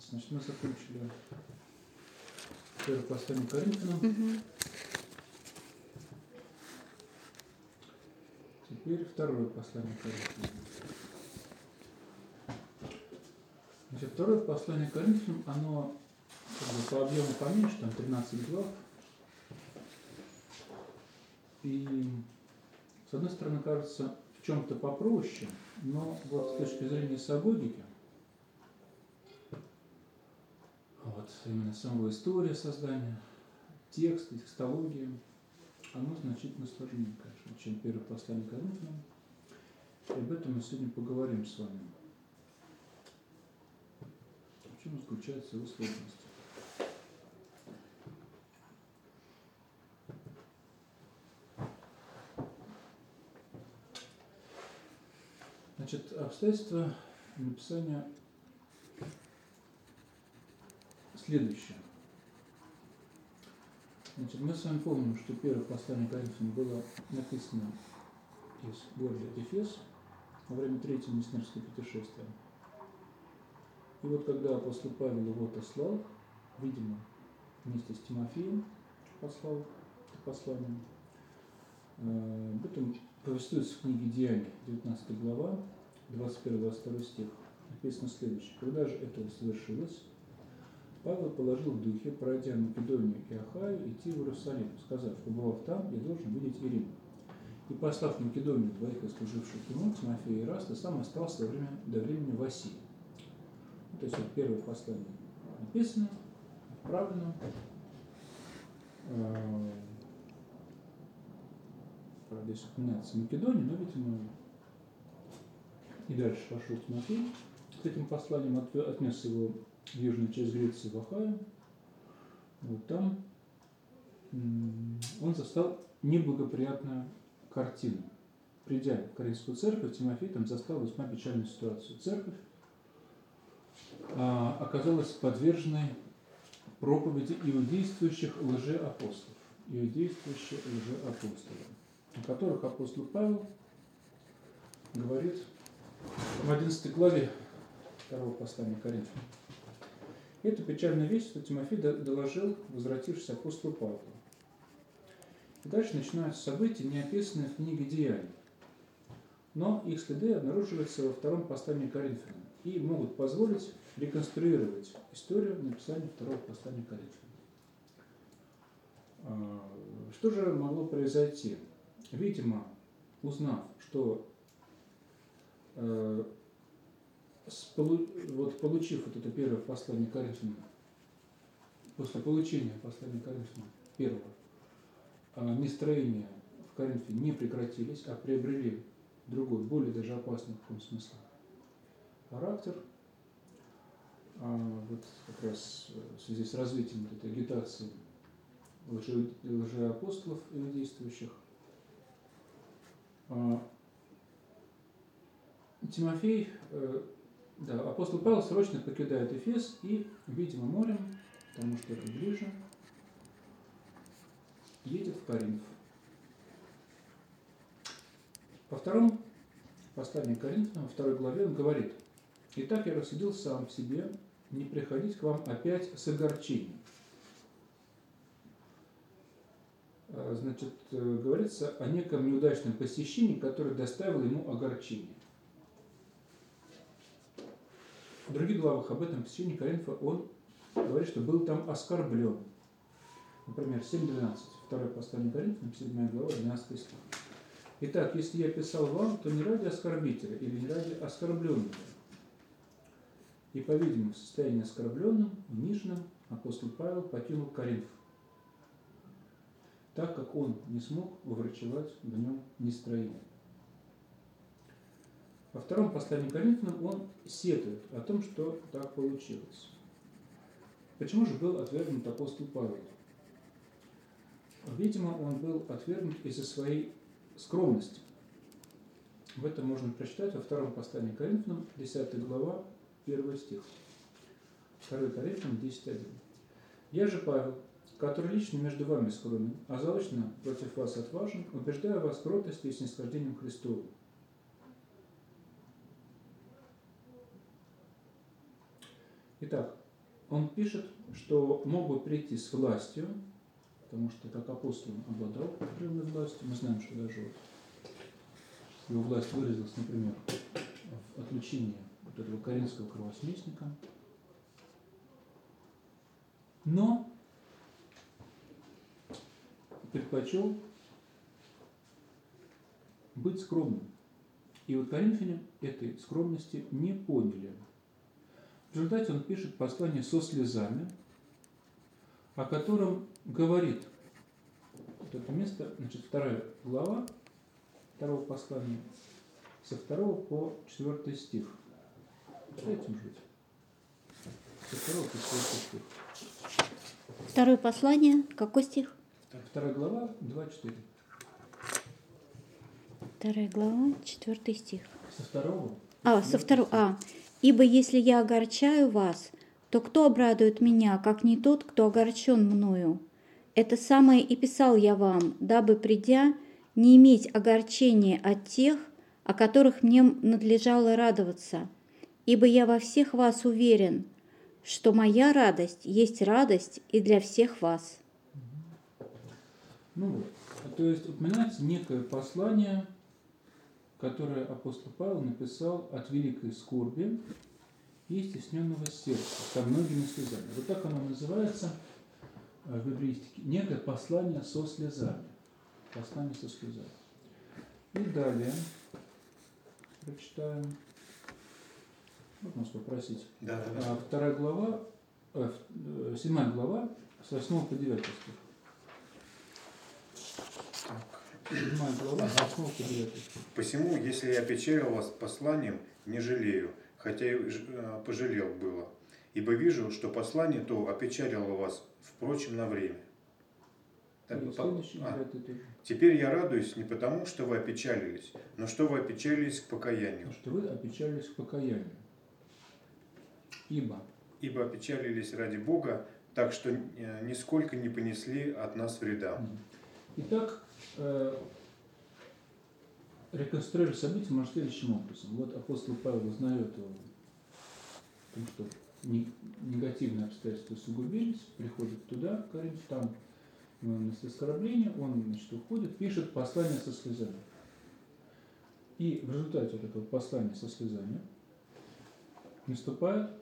Значит, мы закончили первое послание Коринфянам. Теперь второе послание Коринфянам. Значит, второе послание Коринфянам, оно по объему поменьше, там 13 глав. И, с одной стороны, кажется, в чем-то попроще, но вот с точки зрения сагогики, вот именно самого история создания, текст, текстология, оно значительно сложнее, конечно, чем первое послание Коринфянам. И об этом мы сегодня поговорим с вами. В чем заключается его сложность? Значит, обстоятельства написания следующее. Значит, мы с вами помним, что первое послание Коринфянам было написано из города Эфес во время Третьего миссионерского путешествия. И вот когда апостол Павел его послал, видимо, вместе с Тимофеем послал это послание, об этом повествуется в книге Деяний, 19 глава, 21-22 стих. Написано следующее. Когда же это совершилось, Павел положил в духе, пройдя Македонию и Ахаю, идти в Иерусалим, сказав: побывав там, я должен видеть и Рим. И послав в Македонию двоих служивших ему, Тимофея и Ираста, сам остался до времени в Асии. То есть вот первое послание написано, отправлено. Правда, здесь упоминается Македония, но, видимо, и дальше пошел Тимофей с этим посланием, отнес его в южную часть Греции, в Ахаю. Вот там он застал неблагоприятную картину. Придя в Коринфскую церковь, Тимофей там застал весьма печальную ситуацию. Церковь оказалась подверженной проповеди иудействующих лжеапостолов. Иудействующие лжеапостолы, о которых апостол Павел говорит в 11 главе 2 послания Коринфянам. Эту печальную весть, что Тимофей доложил возвратившийся апостолу Павлу. И дальше начинаются события, не описанные в книге Деяний. Но их следы обнаруживаются во втором послании Коринфянам и могут позволить реконструировать историю написания второго послания Коринфянам. Что же могло произойти? Видимо, узнав, что получив вот это первое послание Коринфянам, после получения послания Коринфянам первого, нестроения в Коринфе не прекратились, а приобрели другой, более даже опасный в каком смысле характер. Вот как раз в связи с развитием вот этой агитации лжеапостолов иудействующих, Тимофей, апостол Павел срочно покидает Эфес и, видимо, морем, потому что это ближе, едет в Коринф. Во втором послании Коринфянам, во 2 главе, он говорит: «Итак, я рассудил сам в себе не приходить к вам опять с огорчением». Значит, говорится о неком неудачном посещении, которое доставило ему огорчение. В других главах об этом посещении Коринфа он говорит, что был там оскорблен. Например, 7.12, второе послание Коринфянам, 7 глава, 12 стих. «Итак, если я писал вам, то не ради оскорбителя или не ради оскорбленного». И, по-видимому, в состоянии оскорбленном, униженном, апостол Павел покинул Коринф, так как он не смог уврачевать в нем нестроение. Во втором послании Коринфянам он сетует о том, что так получилось. Почему же был отвергнут апостол Павел? Видимо, он был отвергнут из-за своей скромности. В этом можно прочитать во втором послании Коринфянам, 10 глава, 1 стих. 2 Коринфянам 10.1. «Я же, Павел, который лично между вами скромен, а заочно против вас отважен, убеждаю вас в кротости и снисхождением Христову». Итак, он пишет, что могут прийти с властью, потому что как апостол он обладал определенной властью. Мы знаем, что даже вот его власть выразилась, например, в отлучении вот этого коринфского кровосмесника. Но предпочел быть скромным. И вот коринфяне этой скромности не поняли. В результате он пишет послание со слезами, о котором говорит вот это место, значит, 2 глава 2 послания, со 2 по 4 стих. Читайте, может быть. Со 2 по 4 стих. Второе послание, какой стих? 2 глава, 2-4. 2 глава, 4 стих. Со 2. Со 2. «Ибо если я огорчаю вас, то кто обрадует меня, как не тот, кто огорчен мною? Это самое и писал я вам, дабы, придя, не иметь огорчения от тех, о которых мне надлежало радоваться. Ибо я во всех вас уверен, что моя радость есть радость и для всех вас». Ну вот, то есть упоминается некое послание, которое апостол Павел написал от великой скорби и стесненного сердца, со многими слезами. Вот так оно называется в библеистике. Некое послание со слезами. Послание со слезами. И далее прочитаем. Можно вас попросить. Да. 2 глава, 7 глава, с 8 по 9 стих. 7 глава, с 8 по 9 стих. «Посему, если я печалил вас посланием, не жалею, хотя и пожалел было, ибо вижу, что послание то опечалило вас, впрочем, на время». «Теперь я радуюсь не потому, что вы опечалились, но что вы опечалились к покаянию». Что вы опечалились к покаянию. Ибо опечалились ради Бога, так что нисколько не понесли от нас вреда. Итак, реконструировать события можно следующим образом. Вот апостол Павел узнает о том, что негативные обстоятельства усугубились, приходит туда, в Коринф, там наносит оскорбление, он, значит, уходит, пишет послание со слезами. И в результате вот этого послания со слезами наступает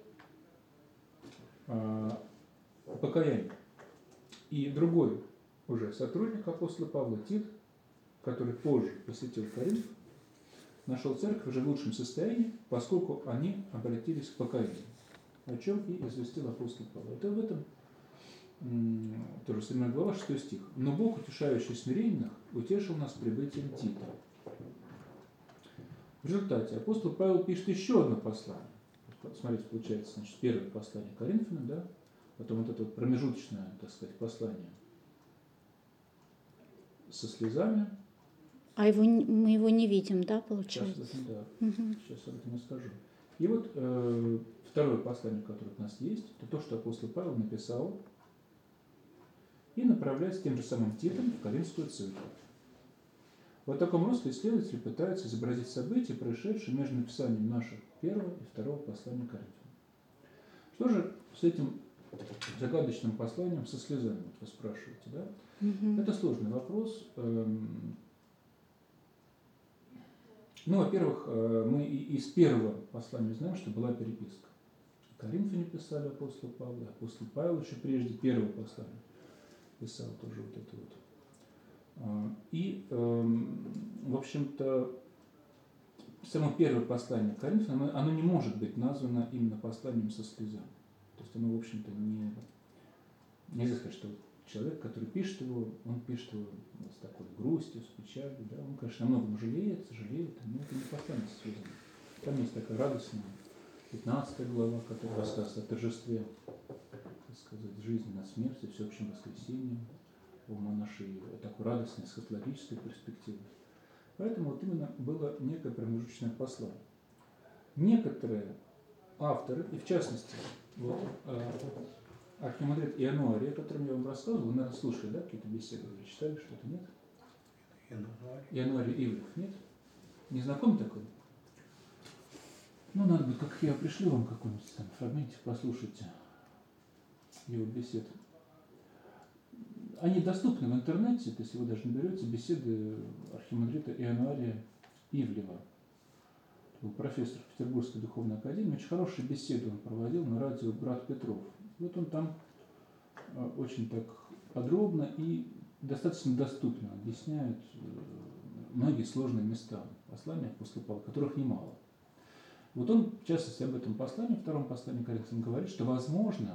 покаяние. И другой уже сотрудник апостола Павла, Тит, который позже посетил Коринф, нашел церковь уже в лучшем состоянии, поскольку они обратились к покаянию, о чем и известил апостол Павел. Это в этом тоже 7 глава, 6 стих. «Но Бог, утешающий смиренных, утешил нас прибытием Тита». В результате апостол Павел пишет еще одно послание. Смотрите, получается, значит, первое послание Коринфянам, да, потом вот это вот промежуточное, так сказать, послание со слезами. Мы его не видим, да, получается? Сейчас, да. Сейчас об этом я скажу. И вот второе послание, которое у нас есть, это то, что апостол Павел написал и направляет с тем же самым Титом в Коринфскую церковь. Вот в таком русле исследователи пытаются изобразить события, происшедшие между написанием наших первого и второго послания Коринфянам. Что же с этим загадочным посланием со слезами, вот вы спрашиваете, да? Это сложный вопрос. Ну, во-первых, мы из первого послания знаем, что была переписка. Коринфяне писали апостолу Павлу, апостол Павел еще прежде первого послания писал тоже вот это вот. И, в общем-то, само первое послание Коринфянам, оно не может быть названо именно посланием со слезами. То есть оно, в общем-то, нельзя сказать, что человек, который пишет его, он пишет его с такой грустью, с печалью. Да? Он, конечно, о многом жалеет, но это не послание со слезами. Там есть такая радостная 15 глава, которая рассказывает о торжестве, так сказать, жизни над смертью, всеобщем воскресении, о монашии, такой радостной эсхатологической перспективе. Поэтому вот именно было некое промежуточное послание. Некоторые авторы, и в частности, вот, архимандрит Иануарий, о котором я вам рассказывал, вы, наверное, слушали, да, какие-то беседы, или читали, что-то, нет? Иануарий Ивлев, нет? Не знаком такой? Ну, надо будет, как я пришлю вам какой-нибудь там фрагментик, послушайте. его бесед. Они доступны в интернете, то есть вы даже наберете беседы архимандрита Иануария Ивлева. Был профессор Петербургской духовной академии, очень хорошие беседы он проводил на радио «Брат Петров». Вот он там очень так подробно и достаточно доступно объясняет многие сложные места послания апостола Павла, которых немало. Вот он, в частности, об этом послании, втором послании Коринфянам, говорит, что возможно,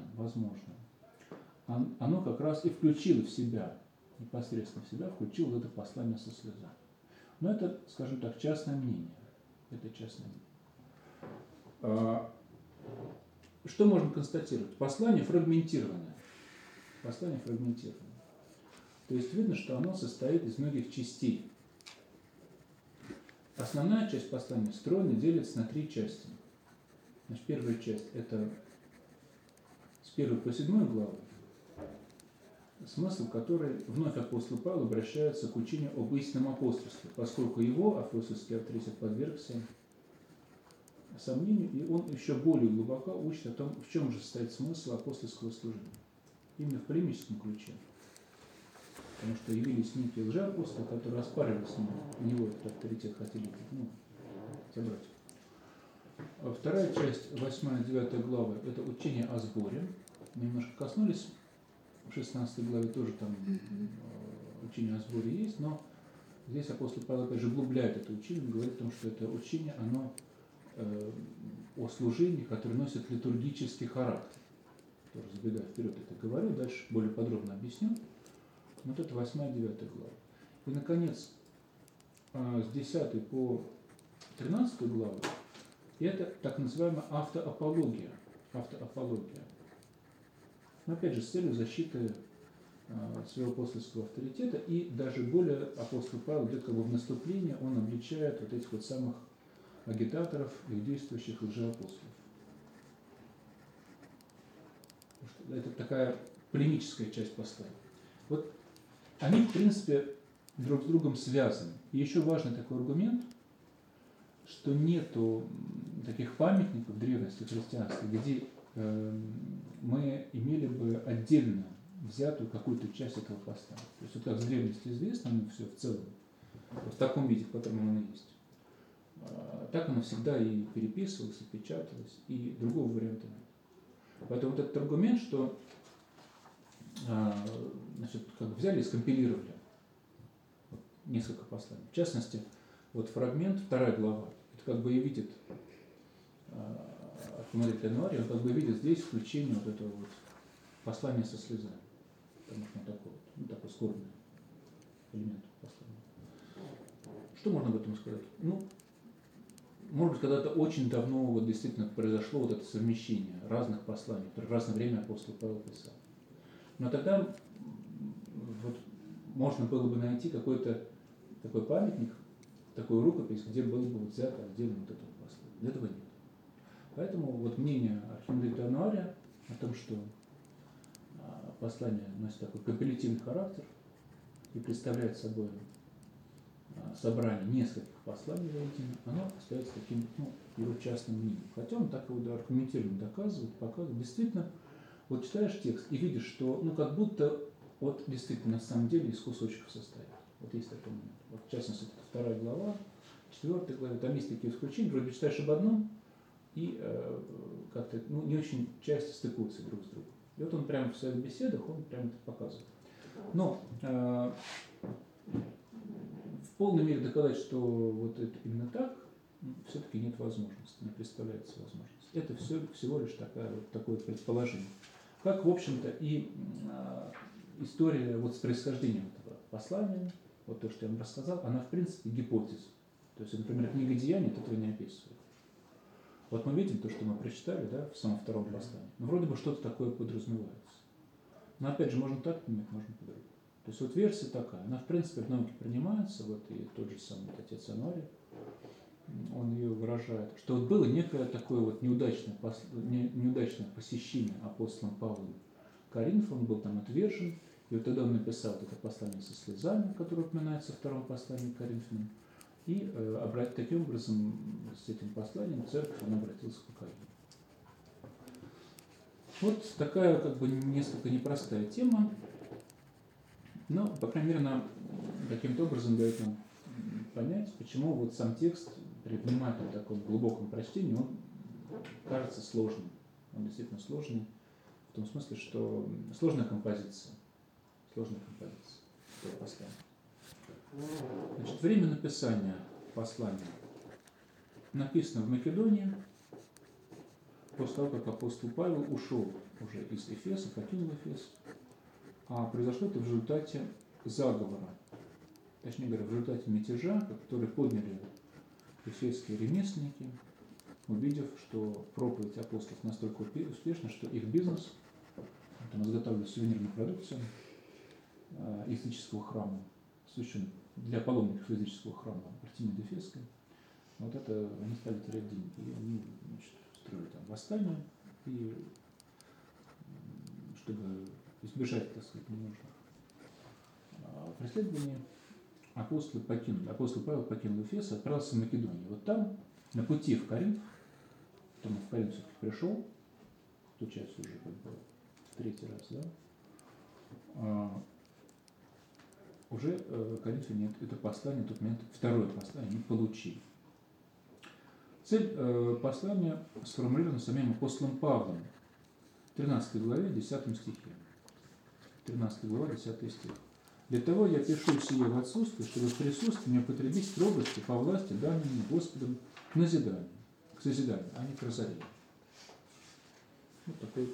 оно как раз и включило в себя, непосредственно в себя, включило это послание со слезами. Но это, скажем так, частное мнение. Это частное мнение. Что можно констатировать? Послание фрагментированное. Послание фрагментированное. То есть видно, что оно состоит из многих частей. Основная часть послания встроена, делится на 3 части. Значит, первая часть – это с 1 по 7 главы, смысл которой вновь апостол Павел обращается к учению об истинном апостольстве, поскольку его апостольский авторитет подвергся сомнению, и он еще более глубоко учит о том, в чем же состоит смысл апостольского служения. Именно в полемическом ключе. Потому что явились некие лжеапостолы, которые оспаривали с ним, у него этот авторитет хотели забрать. Вторая часть, 8-9 главы, это учение о сборе. Мы немножко коснулись, в 16 главе тоже там учение о сборе есть, но здесь апостол Павел опять же углубляет это учение, говорит о том, что это учение, оно о служении, которое носит литургический характер. Тоже забегая вперед это говорю, дальше более подробно объясню. Вот это 8-9 глава. И, наконец, с 10 по 13 главы это так называемая автоапология. Автоапология. Но опять же, с целью защиты своего апостольского авторитета, и даже более апостол Павел идет как бы в наступление, он обличает вот этих вот самых агитаторов и действующих лжеапостолов. Это такая полемическая часть послания. Вот они, в принципе, друг с другом связаны. И еще важный такой аргумент, что нету таких памятников в древности христианства, где мы имели бы отдельно взятую какую-то часть этого послания. То есть вот как с древности известно, оно все в целом, вот в таком виде, в котором оно есть, так оно всегда и переписывалось, и печаталось, и другого варианта нет. Поэтому вот этот аргумент, что значит, как бы взяли и скомпилировали несколько посланий. В частности, вот фрагмент, 2 глава, это как бы и видит архимандрит Иануарий, он как бы видит здесь включение вот этого вот послания со слезами. Потому что он такой скорбный элемент послания. Что можно об этом сказать? Может быть, когда-то очень давно вот действительно произошло вот это совмещение разных посланий, которые в разное время апостол Павел писал. Но тогда вот можно было бы найти какой-то такой памятник, такую рукопись, где было бы вот взято отдельно вот это послание. Этого нет. Поэтому вот мнение архимандрита Иануария о том, что послание носит такой компилятивный характер и представляет собой собрание нескольких посланий воедино, оно остается таким его частным мнением. Хотя он так его аргументированно доказывает, показывает. Действительно, вот читаешь текст и видишь, что как будто вот действительно на самом деле из кусочков состоит. Вот есть такой момент. Вот, в частности, это 2 глава, 4 глава, там есть такие исключения, вроде бы читаешь об одном и как-то не очень часто стыкуются друг с другом. И вот он прямо в своих беседах, он прямо это показывает. Но в полной мере доказать, что вот это именно так, все-таки нет возможности, не представляется возможности. Это всего лишь такое предположение. Как, в общем-то, и история вот с происхождением этого послания, вот то, что я вам рассказал, она, в принципе, гипотеза. То есть, например, книга Деяний этого не описывает. Вот мы видим то, что мы прочитали, да, в самом 2 послании. Вроде бы что-то такое подразумевается. Но, опять же, можно так понимать, можно по-другому. То есть, вот версия такая, она, в принципе, в науке принимается, вот и тот же самый отец Иануарий, он ее выражает, что вот было некое такое вот неудачное посещение апостолом Павлом Коринфа, он был там отвержен, и вот тогда он написал это послание со слезами, которое упоминается в 2 послании к Коринфянам, и таким образом с этим посланием церковь обратилась к покаянию. Вот такая как бы несколько непростая тема, но, по крайней мере, она каким-то образом дает нам понять, почему вот сам текст при внимательном таком глубоком прочтении, он кажется сложным. Он действительно сложный, в том смысле, что сложная композиция. Сложная композиция этого послания. Значит, время написания послания написано в Македонии, после того, как апостол Павел ушел уже из Эфеса, покинул Эфес, а произошло это в результате заговора, точнее говоря, в результате мятежа, который подняли эфесские ремесленники, увидев, что проповедь апостолов настолько успешна, что их бизнес, там изготавливали сувенирную продукцию языческого храма, священного, для паломников языческого храма Артемиды Эфесской, вот это они стали терять деньги, и они, значит, строили там восстание, и чтобы избежать, так сказать, ненужных преследований, апостол Павел покинул Эфес и отправился в Македонию. Вот там, на пути в Коринф, потом в Коринф все-таки пришел, получается уже как бы в третий раз, да, уже коринфяне это послание, в тот момент второе послание, не получили. Цель послания сформулирована самим апостолом Павлом в 13 главе, 10 стихе. 13 глава, 10 стих. «Для того я пишу сие в отсутствие, чтобы в присутствии не употребить строгости по власти, данной мне Господом к назиданию, к созиданию, а не к разорению». Вот такой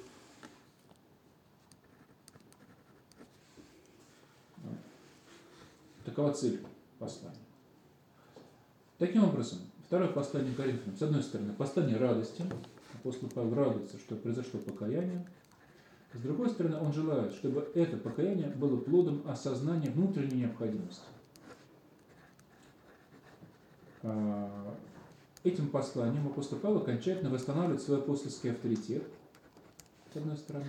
такова цель послания. Таким образом, второе послание Коринфянам, с одной стороны, послание радости. Апостол Павел радуется, что произошло покаяние. С другой стороны, он желает, чтобы это покаяние было плодом осознания внутренней необходимости. Этим посланием апостол Павел окончательно восстанавливает свой апостольский авторитет, с одной стороны.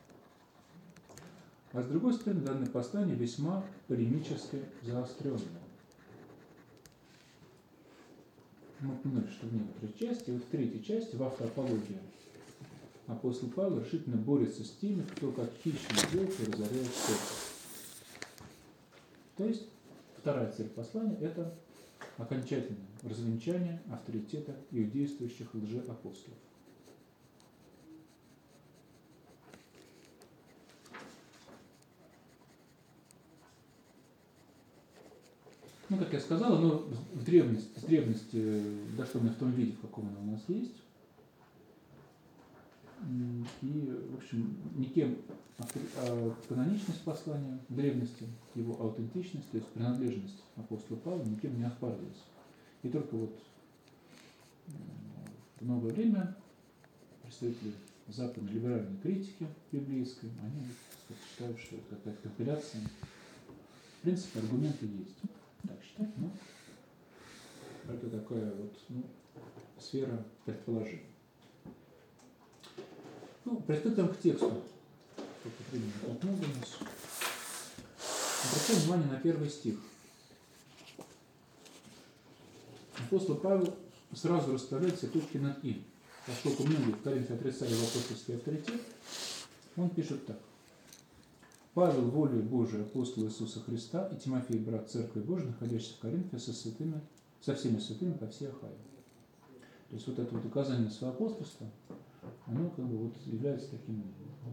А с другой стороны, данное послание весьма полемически заостренное. Мы упомянули, что в некоторых части, и вот в третьей части, в автоапологии, апостол Павел решительно борется с теми, кто как хищный волк разоряет церковь. То есть, вторая цель послания – это окончательное развенчание авторитета иудействующих лжеапостолов. Ну, как я сказал, оно с древности дошло в том виде, в каком оно у нас есть. И, в общем, никем каноничность послания в древности, его аутентичность, то есть принадлежность апостола Павла никем не оспаривалась. И только вот в новое время представители западной либеральной критики библейской, они считают, что это какая-то компиляция. В принципе, аргументы есть. Так считать, но это такая вот сфера предположений. Приступим к тексту. Сколько времени так много у нас. Обратим внимание на первый стих. Апостол Павел сразу расставляет все точки над «и». Поскольку многие в Коринфе отрицали его апостольский авторитет, он пишет так. Павел, волею Божией, апостол Иисуса Христа, и Тимофей, брат Церкви Божией, находящийся в Коринфе со всеми святыми по всей Ахае. То есть вот это вот указание на свое апостольство, оно как бы вот является таким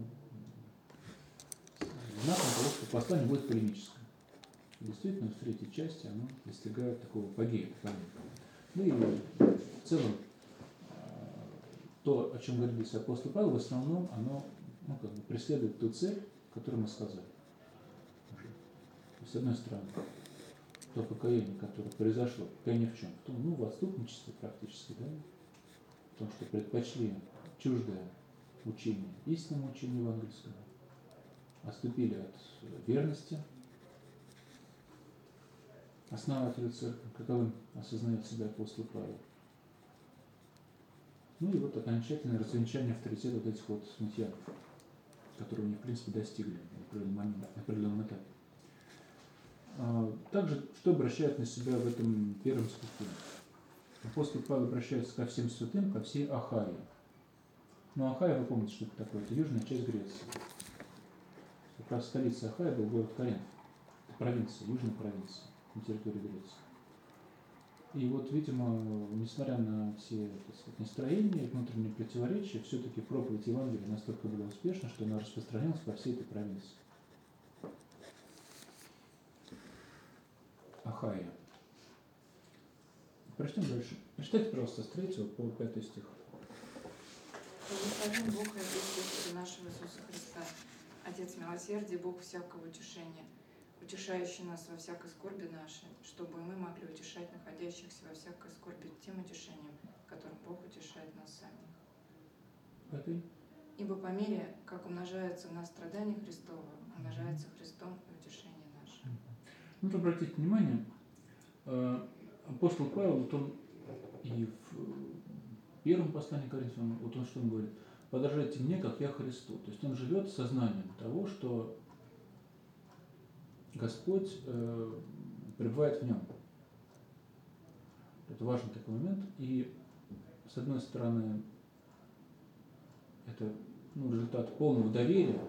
знаком того, что послание будет полемическое. И действительно, в третьей части оно достигает такого апогея. Ну и в целом, то, о чем говорит здесь апостол Павел, в основном оно как бы преследует ту цель, которую мы сказали. С одной стороны, то покаяние, которое произошло, покаяние в чем? В том, в отступничестве практически, да? В том, что предпочли чуждое учение, истинному учению евангельскому, отступили от верности основателю церкви, каковым осознает себя апостол Павел. Ну и вот окончательное развенчание авторитета вот этих вот смутьянов, которые они, в принципе, достигли на определенном этапе. Также, что обращает на себя в этом первом стихе? Апостол Павел обращается ко всем святым, ко всей Ахае. Ну, Ахайя, вы помните, что это такое? Это южная часть Греции. Как раз столица Ахайя был город Коринф. Это провинция, южная провинция на территории Греции. И вот, видимо, несмотря на все, так сказать, настроения и внутренние противоречия, все-таки проповедь Евангелия настолько была успешна, что она распространялась по всей этой провинции. Ахайя. Прочтем дальше. Прочитайте, пожалуйста, с 3 по 5 стих. Благословен Бог и Отец Господа нашего Иисуса Христа, Отец милосердия, Бог всякого утешения, утешающий нас во всякой скорби нашей, чтобы мы могли утешать находящихся во всякой скорби тем утешением, которым Бог утешает нас самих. Пятый. Ибо по мере, как умножается в нас страдание Христово, умножается Христом и утешение наше. Ну, то обратите внимание, апостол Павел, вот он и в первом послании к Коринфянам, вот он что он говорит: подражайте мне, как я Христу. То есть он живет сознанием того, что Господь пребывает в нем. Это важный такой момент. И с одной стороны, это результат полного доверия,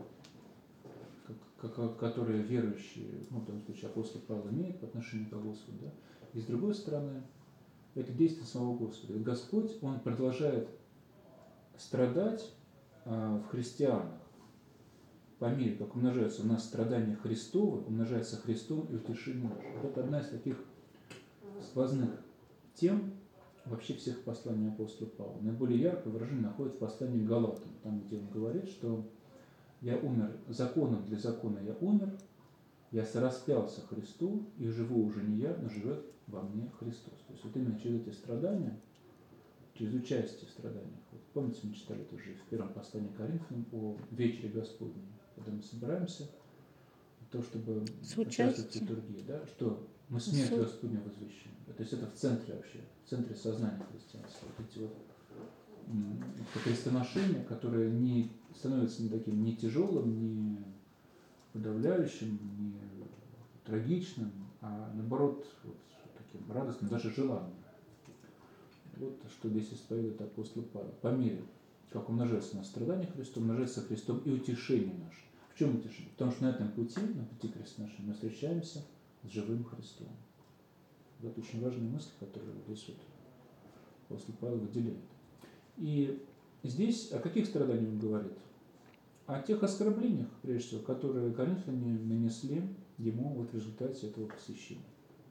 которое верующие, в данном случае апостол Павел, имеет по отношению к Господу. Да? И с другой стороны, это действие самого Господа. И Господь, Он продолжает страдать в христианах по мере, как умножаются у нас страдания Христовы, умножается Христом и утешение наше. Вот это одна из таких сквозных тем вообще всех посланий апостола Павла. Наиболее яркое выражение находится в послании к Галатам, там, где он говорит, что я умер законом, для закона я умер, я сораспялся Христу, и живу уже не я, но живет во мне Христос. То есть вот именно через эти страдания, через участие в страданиях. Вот помните, мы читали тоже в первом послании к Коринфянам о вечере Господней, когда мы собираемся, то, чтобы участвовать в литургии, да, что мы смерть Господню возвещаем. То есть это в центре вообще, в центре сознания христианства. Вот эти вот крестоношения, которые не становятся не таким ни тяжелым, ни подавляющим, ни трагичным, а наоборот вот, таким радостным, даже желанным. Вот что здесь исповедует апостол Павел. По мере, как умножается на страдания Христа, умножается Христом и утешение наше. В чем утешение? Потому что на этом пути, на пути крестоношения, мы встречаемся с живым Христом. Вот очень важная мысль, которую здесь вот апостол Павел выделяет. И здесь о каких страданиях он говорит? О тех оскорблениях, прежде всего, которые коринфяне нанесли ему вот в результате этого посещения.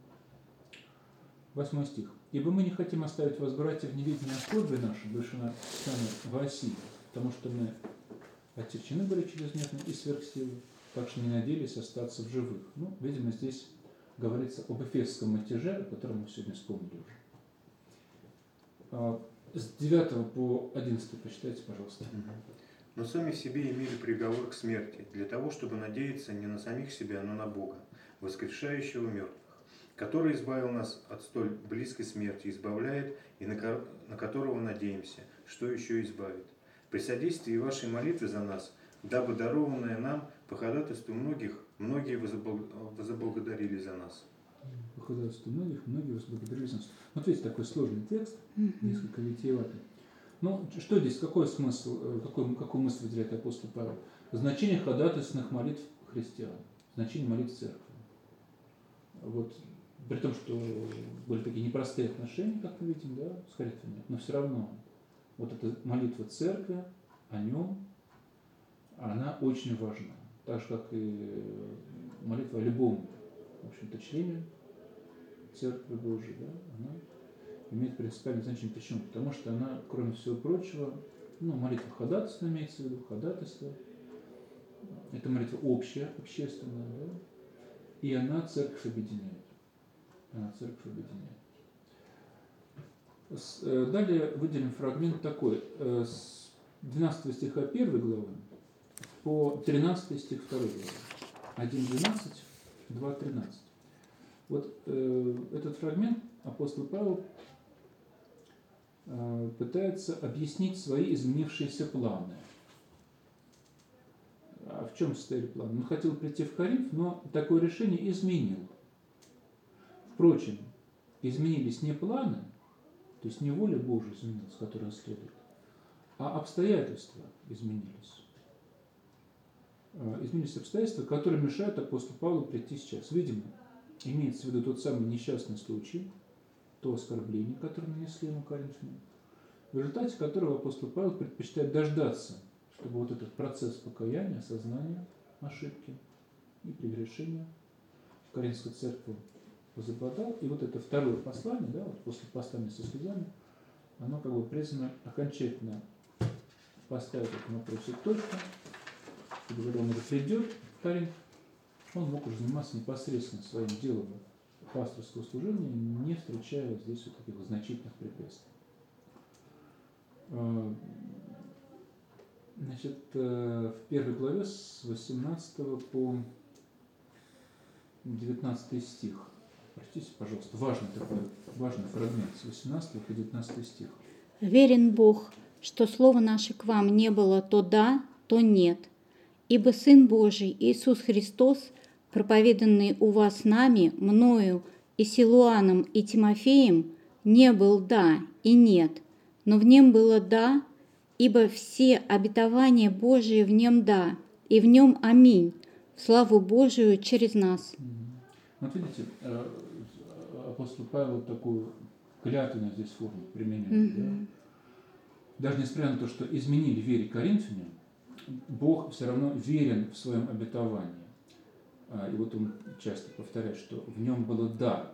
8 стих. «Ибо мы не хотим оставить вас, братья, в неведении о скорби нашей, бывшей с нами в России, потому что мы отягчены были чрезмерно и сверхсилы, так что не надеялись остаться в живых». Ну, видимо, здесь говорится об эфесском мятеже, о котором мы сегодня вспомнили уже. С 9 по 11 почитайте, пожалуйста. Но сами в себе имели приговор к смерти, для того, чтобы надеяться не на самих себя, но на Бога, воскрешающего мертвых, который избавил нас от столь близкой смерти, избавляет и на которого надеемся, что еще избавит. При содействии вашей молитвы за нас, дабы дарованное нам по ходатайству многие возблагодарили за нас. По ходатайству многие возблагодарили за нас. Вот видите, такой сложный текст, несколько витиеватый. Ну, что здесь, какой смысл, какую мысль выделяет апостол Павел? Значение ходатайственных молитв христиан, значение молитв церкви. Вот, при том, что были такие непростые отношения, как мы видим, да, с коринфянами, но все равно вот эта молитва церкви о нем, она очень важна. Так же, как и молитва о любом, в общем-то, члене Церкви Божией, да, она имеет принципиальное значение. Почему? Потому что она, кроме всего прочего, молитва ходатайства имеется в виду, ходатайство. Это молитва общая, общественная, да, и она церковь объединяет. Далее выделим фрагмент такой, с 12 стиха 1 главы по 13 стих 2 главы. 1.12, 2.13. Вот этот фрагмент апостол Павел пытается объяснить свои изменившиеся планы. А в чем состояли планы? Он хотел прийти в Коринф, но такое решение изменил. Впрочем, изменились не планы, то есть не воля Божия изменилась, которая следует, а обстоятельства изменились. Изменились обстоятельства, которые мешают апостолу Павлу прийти сейчас. Видимо, имеется в виду тот самый несчастный случай, то оскорбление, которое нанесли ему коринфяне, в результате которого апостол Павел предпочитает дождаться, чтобы вот этот процесс покаяния, осознания ошибки и прегрешения в Коринфской церкви возобладал. И вот это второе послание, да, вот после послания со слезами, оно как бы призвано окончательно поставить в этом вопросе точку, чтобы когда он уже придет в Коринф, он мог уже заниматься непосредственно своим делом пасторского служения, не встречая здесь вот таких значительных препятствий. Значит, в первой главе с 18 по 19 стих. Простите, пожалуйста, важный фрагмент с 18 по 19 стих. «Верен Бог, что слово наше к вам не было то да, то нет. Ибо Сын Божий, Иисус Христос, проповеданный у вас нами, мною и Силуаном и Тимофеем, не был да и нет, но в нем было да, ибо все обетования Божии в нем да, и в нем аминь, в славу Божию через нас». Вот видите, апостол Павел такую клятвенную здесь форму применяет. Да? Даже несмотря на то, что изменили вере коринфяне, Бог все равно верен в своем обетовании. И вот он часто повторяет, что в нем было «да».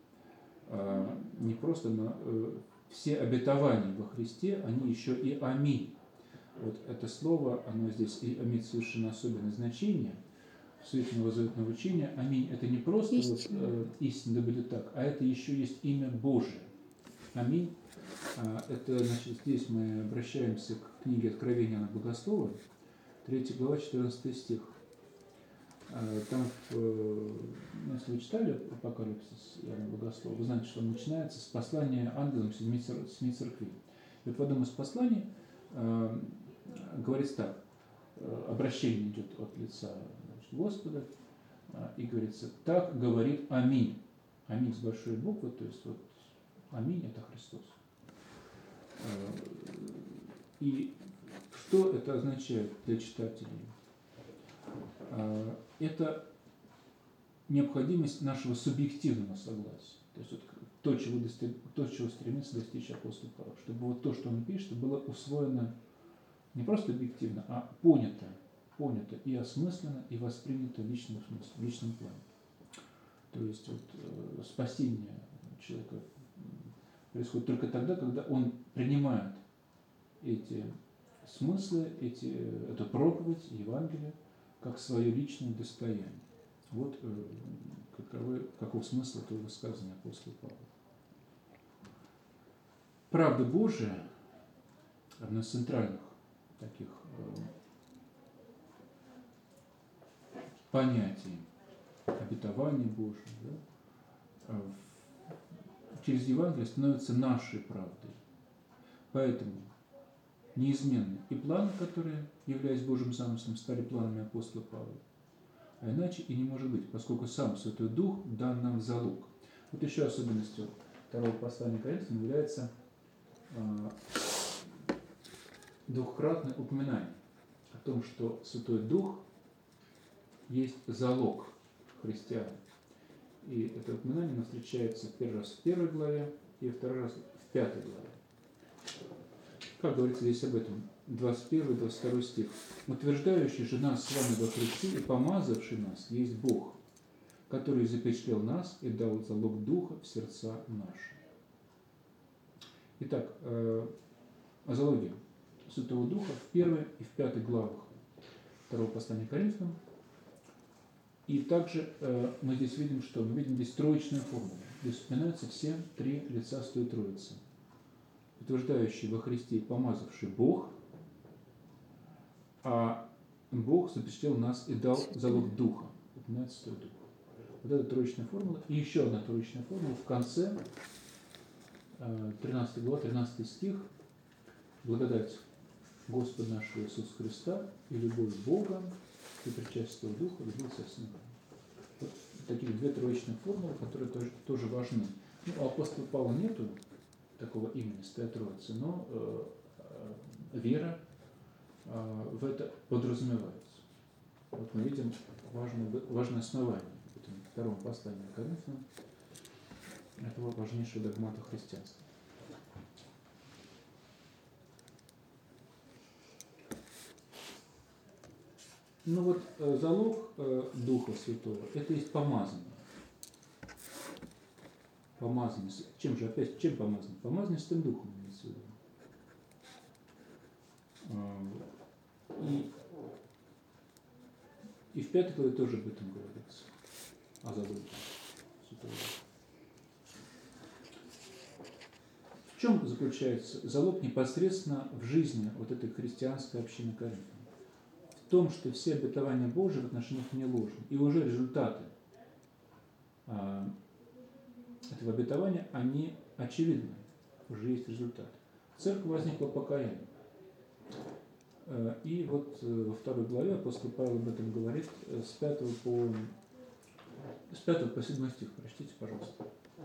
Не просто, но все обетования во Христе, они еще и «аминь». Вот это слово, оно здесь имеет совершенно особенное значение в свете новозаветного учения. «Аминь» — это не просто истина, да будет так, а это еще есть имя Божие. «Аминь». Это, значит, здесь мы обращаемся к книге Откровения Иоанна Богослова, 3 глава, 14 стих. Там, если вы читали Апокалипсис Иоанна Богослова, вы знаете, что он начинается с послания ангелам семи церквей. И вот в одном из посланий говорится так, обращение идет от лица, значит, Господа, и говорится: «Так говорит Аминь». Аминь с большой буквы, то есть вот Аминь — это Христос. И что это означает для читателей? Это необходимость нашего субъективного согласия. То есть вот то, чего стремится достичь апостол Павел. Чтобы вот то, что он пишет, было усвоено не просто объективно, а понято и осмысленно, и воспринято в личном смысле, в личном плане. То есть вот, спасение человека происходит только тогда, когда он принимает эти смыслы, эту проповедь, Евангелие, как свое личное достояние. Вот каков смысл этого высказывания апостола Павла. Правда Божия, одно из центральных таких понятий обетования Божьего, да, через Евангелие становится нашей правдой. Поэтому неизменны и планы, которые, являясь Божьим замыслом, стали планами апостола Павла. А иначе и не может быть, поскольку сам Святой Дух дан нам в залог. Вот еще особенностью второго послания Коринфянам является двукратное упоминание о том, что Святой Дух есть залог христиан. И это упоминание встречается первый раз в 1 главе и второй раз в 5 главе. Как говорится здесь об этом? 21-22 стих. «Утверждающий же нас с вами во Христе и помазавший нас есть Бог, который запечатлел нас и дал залог Духа в сердца наши». Итак, о залоге Святого Духа в 1 и в 5 главах второго послания Коринфянам. И также мы здесь видим, что мы видим здесь троичную формулу. Здесь вспоминаются все три лица Святой Троицы. Утверждающий во Христе и помазавший Бог, а Бог запечатлел нас и дал залог Духа. Упоминается Святой Дух. Вот это троичная формула. И еще одна троичная формула в конце, 13 глава, 13 стих. «Благодать Господа нашего Иисуса Христа и любовь Бога и причастие Духа любился с ним». Вот такие две троичные формулы, которые тоже важны. Ну, у апостола Павла нету такого имени Святая Троица, но вера в это подразумевается. Вот мы видим важное основание в этом втором послании к Коринфянам этого важнейшего догмата христианства. Ну вот залог Духа Святого – это есть помазание. Помазание. Чем же опять, чем помазание? Помазание Святым Духом имеется в виду. И в 5 главе тоже об этом говорится. О залоге Святого Духа. В чем заключается залог непосредственно в жизни вот этой христианской общины Коринфян? В том, что все обетования Божьи в отношениях не ложны. И уже результаты этого обетования, они очевидны. Уже есть результат. В церкви возникло покаяние. И вот во 2 главе апостол Павел об этом говорит с 5 по 7 стих. Прочтите, пожалуйста.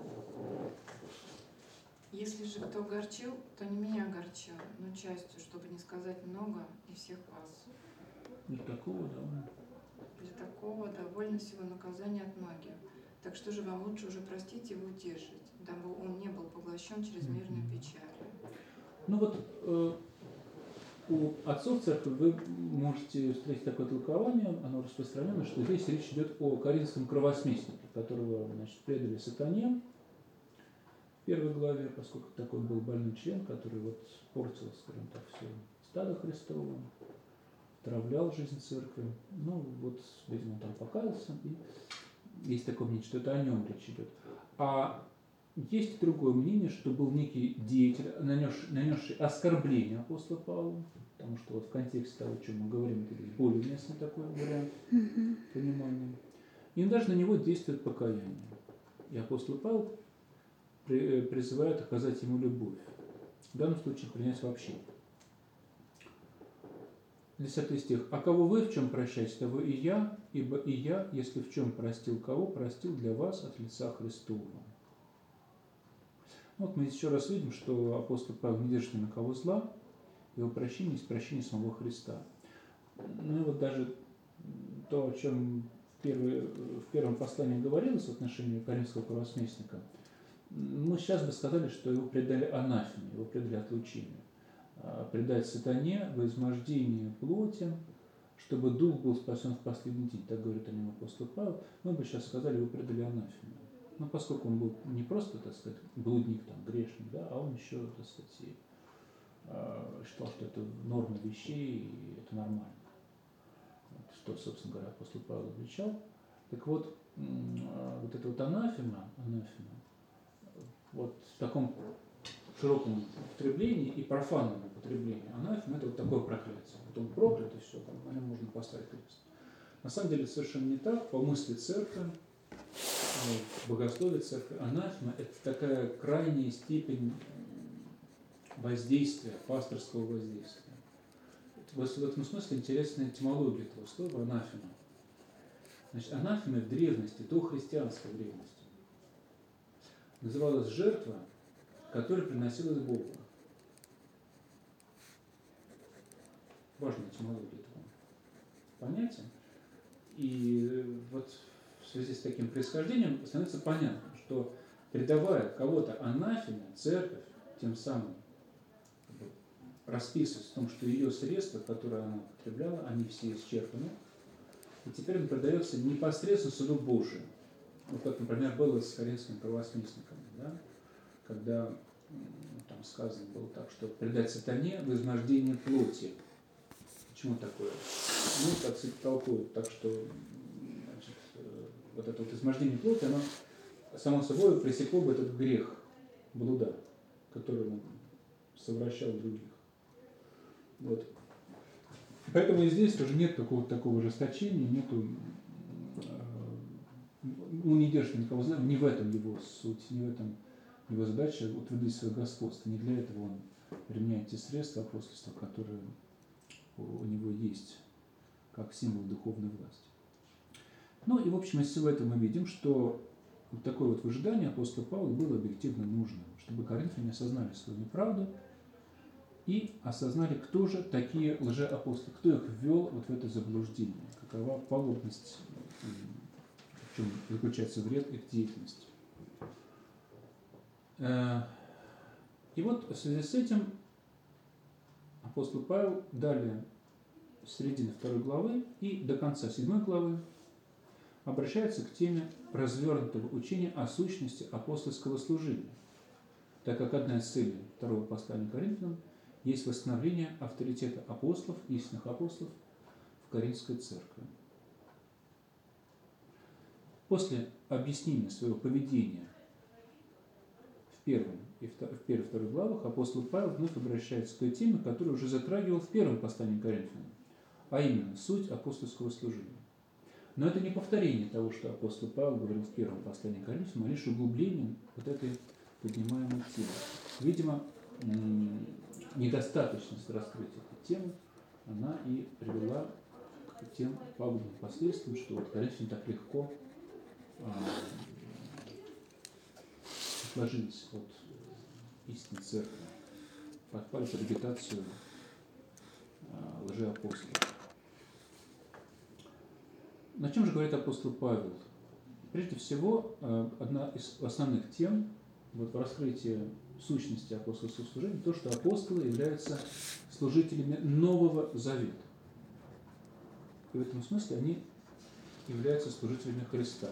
Если же кто огорчил, то не меня огорчил, но частью, чтобы не сказать много и всех вас. Для такого, да. Для такого довольно всего наказания от многих. Так что же вам лучше уже простить и утешить, дабы он не был поглощен чрезмерной печалью. Ну вот у отцов церкви вы можете встретить такое толкование, оно распространено, что здесь речь идет о коринфском кровосмеснике, которого, значит, предали сатане в 1 главе, поскольку такой был больной член, который вот портил, скажем так, все стадо Христово, отравлял жизнь церкви. Ну вот, видимо, он там покаялся, и есть такое мнение, что это о нем речь идет. А есть другое мнение, что был некий деятель, нанесший оскорбление апостола Павла, потому что вот в контексте того, о чем мы говорим, это более уместный такой вариант понимания. И даже на него действует покаяние. И апостол Павел призывает оказать ему любовь. В данном случае принять вообще. 10 стих. «А кого вы в чем прощаете, того и я, ибо и я, если в чем простил кого, простил для вас от лица Христова». Вот мы еще раз видим, что апостол Павел не держит ни на кого зла, его прощение есть прощение самого Христа. Ну и вот даже то, о чем в первом послании говорилось в отношении коринфского кровосмесника, мы сейчас бы сказали, что его предали анафеме, его предали отлучению. Предать сатане во измождении плоти, чтобы дух был спасен в последний день. Так говорит о нем апостол Павел. Мы бы сейчас сказали, его предали анафеме. Ну, поскольку он был не просто, так сказать, блудник, там, грешник, да, а он еще, так сказать, и, считал, что это норма вещей, и это нормально. Что, собственно говоря, апостол Павел обличал. Так вот, вот эта вот анафема, вот в таком широком употреблении и профанном употреблении анафема — это вот такое проклятие. Вот он проклят, и все, там, на нем можно поставить крест. На самом деле совершенно не так. По мысли церкви, богословие церкви, анафема — это такая крайняя степень воздействия, пасторского воздействия. В этом смысле интересная этимология этого слова анафема. Значит, анафема в древности, до христианской древности, называлась жертва, которая приносилась Богу. Важная этимология этого понятия. И вот в связи с таким происхождением становится понятно, что предавая кого-то анафеме, церковь тем самым расписывается в том, что ее средства, которые она употребляла, они все исчерпаны, и теперь он продается непосредственно суду Божию. Вот как, например, было с коринфским кровосмесником, да? Когда там сказано было так, что предать сатане в изнаждении плоти. Почему такое? Ну, так сказать, толкуют, так что, значит, вот это вот измождение плоти, оно само собой пресекло бы этот грех блуда, который он совращал других. Вот. Поэтому и здесь тоже нет какого-то такого ожесточения, нету, ну, не держит никого зла, не в этом его суть, не в этом его задача утвердить свое господство. Не для этого он применяет те средства апостольства, которые у него есть, как символ духовной власти. Ну и в общем из всего этого мы видим, что вот такое вот выжидание апостола Павла было объективно нужным, чтобы коринфяне осознали свою неправду и осознали, кто же такие лжеапостолы, кто их ввел вот в это заблуждение, какова пагубность, в чем заключается вред их деятельности. И вот в связи с этим апостол Павел далее с середины 2 главы и до конца 7 главы обращается к теме развернутого учения о сущности апостольского служения, так как одна из целей второго послания к Коринфянам есть восстановление авторитета апостолов, истинных апостолов в Коринфской церкви. После объяснения своего поведения в первой и второй главах апостол Павел вновь обращается к той теме, которую уже затрагивал в первом послании к Коринфянам, а именно суть апостольского служения. Но это не повторение того, что апостол Павел говорил в первом послании к Коринфянам, а лишь углубление вот этой поднимаемой темы. Видимо, недостаточность раскрытия этой темы, она и привела к тем пагубным последствиям, что вот Коринфяне так легко отложились от истинной церкви, подпали под агитацию лжеапостолов. На чем же говорит апостол Павел? Прежде всего, одна из основных тем вот в раскрытии сущности апостольского служения, то, что апостолы являются служителями Нового Завета. И в этом смысле они являются служителями Христа.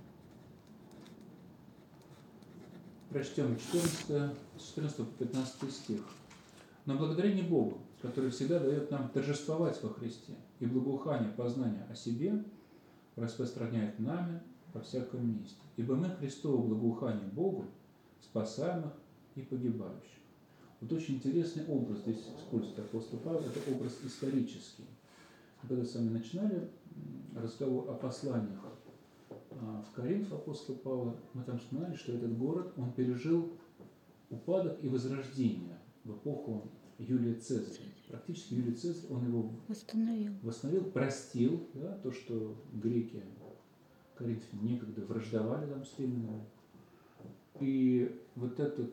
Прочтем 14 по 15 стих. «Но благодарение Богу, который всегда дает нам торжествовать во Христе, и благоухание познания о себе распространяет нами во всяком месте. Ибо мы Христово благоухание Богу, спасаемых и погибающих». Вот очень интересный образ здесь использует апостол Павел, это образ исторический. Когда с вами начинали разговор о посланиях в Коринф апостола Павла, мы там вспоминали, что этот город, он пережил упадок и возрождение в эпоху Юлия Цезаря. Практически Юлий Цезарь, он его восстановил, простил, да, то, что греки, коринфяне некогда враждовали там с римлянами. И вот этот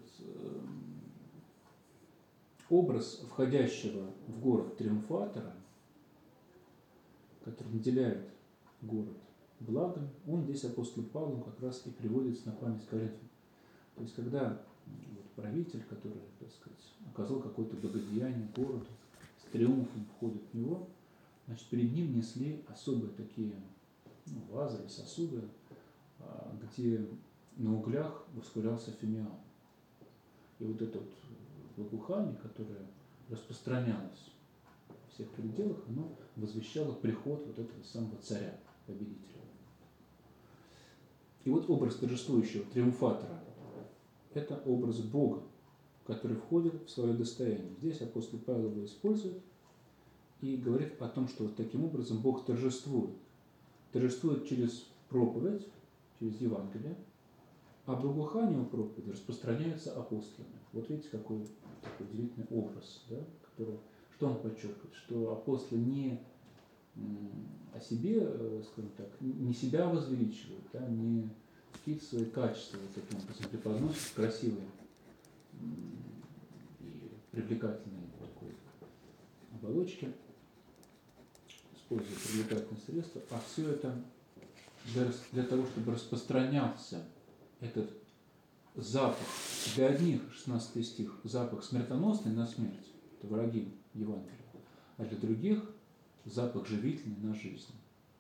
образ входящего в город триумфатора, который наделяет город благом, он здесь апостол Павлом как раз и приводится на память Коринфянам. То есть, когда вот правитель, который, так сказать, оказал какое-то благодеяние городу, с триумфом входит в него, значит, перед ним несли особые такие вазы или сосуды, где на углях воскурялся фимиам. И вот это вот благоухание, которое распространялось в всех пределах, оно возвещало приход вот этого самого царя, победителя. И вот образ торжествующего триумфатора – это образ Бога, который входит в свое достояние. Здесь апостол Павел его использует и говорит о том, что вот таким образом Бог торжествует. Торжествует через проповедь, через Евангелие, а благоухание у проповеди распространяется апостолами. Вот видите, какой такой удивительный образ, да, который, что он подчеркивает, что апостолы не о себе, скажем так, не себя возвеличивают, да, не какие-то свои качества вот таким образом преподносят, красивые и привлекательные такой оболочки, используя привлекательные средства, а все это для того, чтобы распространялся этот запах. Для одних, 16 стих, запах смертоносный на смерть, это враги Евангелия, а для других запах живительный на жизнь.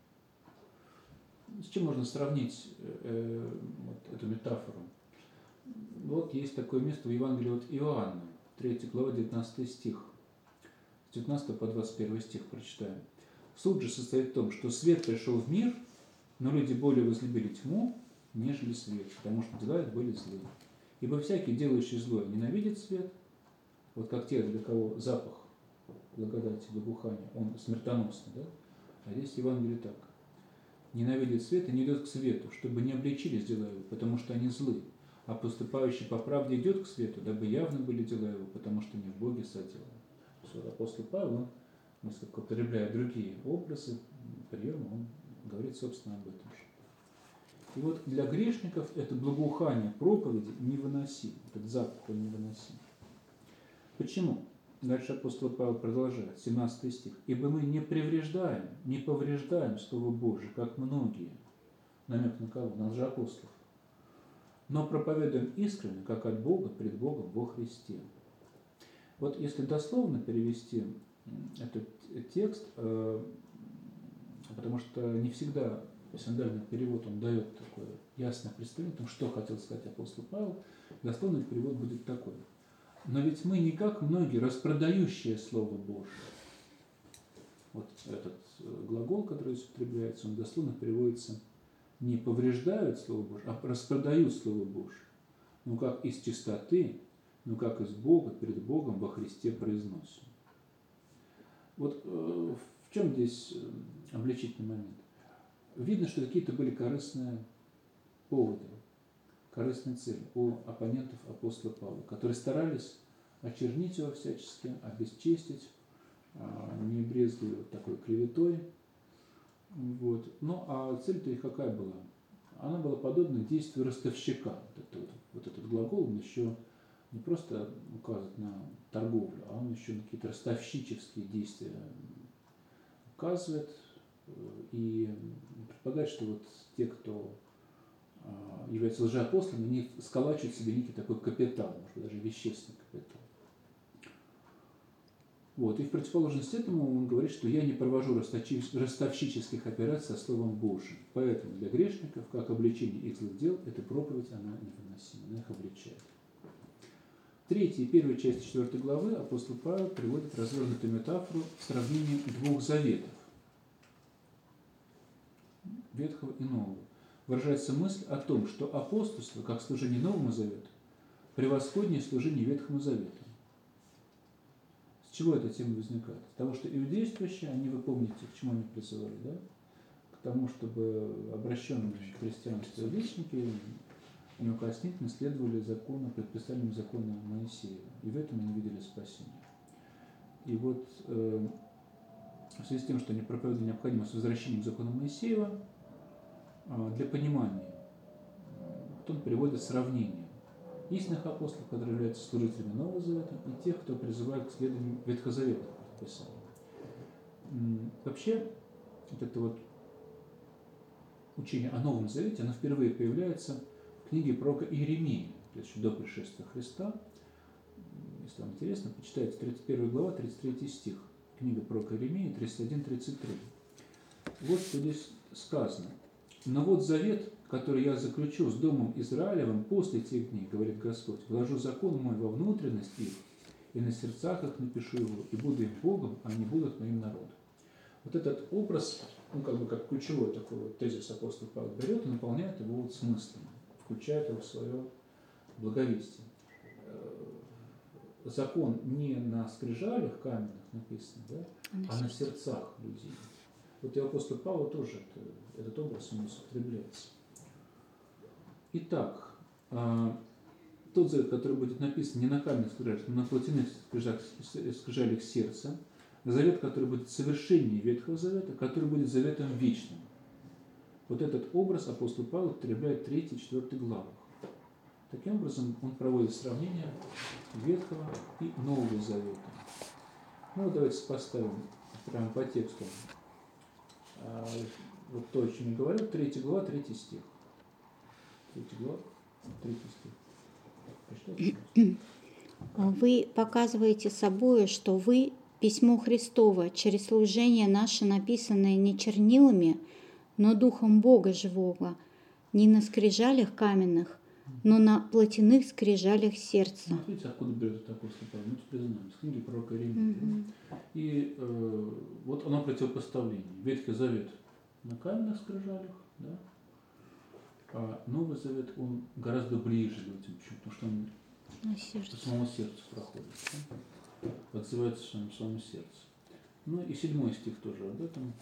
С чем можно сравнить вот эту метафору? Вот есть такое место в Евангелии от Иоанна, 3 глава, 19 стих. С 19 по 21 стих прочитаем. «Суть же состоит в том, что свет пришел в мир, но люди более возлюбили тьму, нежели свет, потому что дела их были злые. Ибо всякий, делающий злое, ненавидит свет, вот как те, для кого запах благодати, благоухания, он смертоносный, да? А здесь в Евангелии так. Ненавидит свет и не идет к свету, чтобы не обличились дела его, потому что они злы. А поступающий по правде идет к свету, дабы явны были дела его, потому что не в Боге соделаны». Апостол Павел, он, несколько употребляя другие образы, приемы, он говорит, собственно, об этом же. И вот для грешников это благоухание проповеди невыносимо, этот запах он невыносим. Почему? Дальше апостол Павел продолжает, 17 стих. «Ибо мы не повреждаем Слово Божие, как многие». Намек на кого? На лжеапостолов. «Но проповедуем искренне, как от Бога, пред Богом во Христе». Вот если дословно перевести этот текст, потому что не всегда синодальный перевод он дает такое ясное представление о том, что хотел сказать апостол Павел, дословный перевод будет такой. «Но ведь мы не как многие, распродающие Слово Божие». Вот этот глагол, который здесь употребляется, он дословно переводится не повреждают Слово Божие, а распродают Слово Божие. Ну как из чистоты, ну как из Бога, перед Богом во Христе произносим. Вот в чем здесь обличительный момент? Видно, что какие-то были корыстные поводы, корыстные цели у оппонентов апостола Павла, которые старались очернить его всячески, обесчестить, не брезгуя такой клеветой. Вот. Ну, а цель-то их какая была? Она была подобна действию ростовщика. Вот этот глагол, он еще не просто указывает на торговлю, а он еще на какие-то ростовщические действия указывает и предполагает, что вот те, кто являются лжеапостолами, они сколачивают себе некий такой капитал, может быть, даже вещественный капитал. Вот. И в противоположность этому он говорит, что я не провожу ростовщических операций со Словом Божьим. Поэтому для грешников, как обличение их злых дел, эта проповедь, она невыносима, она их обличает. В 3 и 1 части 4 главы апостол Павел приводит развернутую метафору в сравнении двух заветов, Ветхого и Нового. Выражается мысль о том, что апостольство, как служение Новому Завету, превосходнее служения Ветхому Завету. С чего эта тема возникает? С того, что иудействующие, они, вы помните, к чему они призывали, да? К тому, чтобы обращенные к христианству язычники неукоснительно следовали закону, предписаниям закона Моисеева. И в этом они видели спасение. И вот в связи с тем, что они проповедовали необходимость возвращения к закону Моисеева, для понимания, вот он приводит сравнение истинных апостолов, которые являются служителями Нового Завета, и тех, кто призывает к следованию ветхозаветных предписаний. Вообще, вот это вот учение о Новом Завете, оно впервые появляется в книге пророка Иеремии, то есть еще до пришествия Христа. Если вам интересно, почитайте 31 глава, 33 стих. Книга пророка Иеремии, 31-33. Вот что здесь сказано. «Но вот завет, который я заключу с домом Израилевым после тех дней, говорит Господь, вложу закон мой во внутренность их, и на сердцах их напишу его, и буду им Богом, а они будут моим народом». Вот этот образ, ну как бы как ключевой такой вот тезис апостол Павел берет и наполняет его вот смыслом, включает его в свое благовестие. Закон не на скрижалях каменных написан, да, а на сердцах людей. Вот и апостол Павел тоже этот образ у нас употребляется. Итак, тот завет, который будет написан не на каменных скрижалях, но на плотяных скрижалях сердца, завет, который будет совершеннее Ветхого Завета, который будет заветом вечным. Вот этот образ апостол Павел употребляет в 3 и 4 главах. Таким образом, он проводит сравнение Ветхого и Нового Завета. Ну, давайте сопоставим прямо по тексту. Вот то, о чем я говорил, 3 глава, 3 стих. 3 глава, 3 стих. Прочитайте. Вы показываете собой, что вы письмо Христово, через служение наше, написанное не чернилами, но Духом Бога живого, не на скрижалях каменных, но на плотяных скрижалях сердца. Смотрите, откуда берет это апостол Павел. Мы тут признаем, с книги пророка Иеремии. И вот оно противопоставление. Ветхий Завет на каменных скрижалях, да? А Новый Завет, он гораздо ближе к этим, потому что он по самому сердцу проходит, да? Отзывается в самому сердцу. Ну и 7 стих тоже об этом.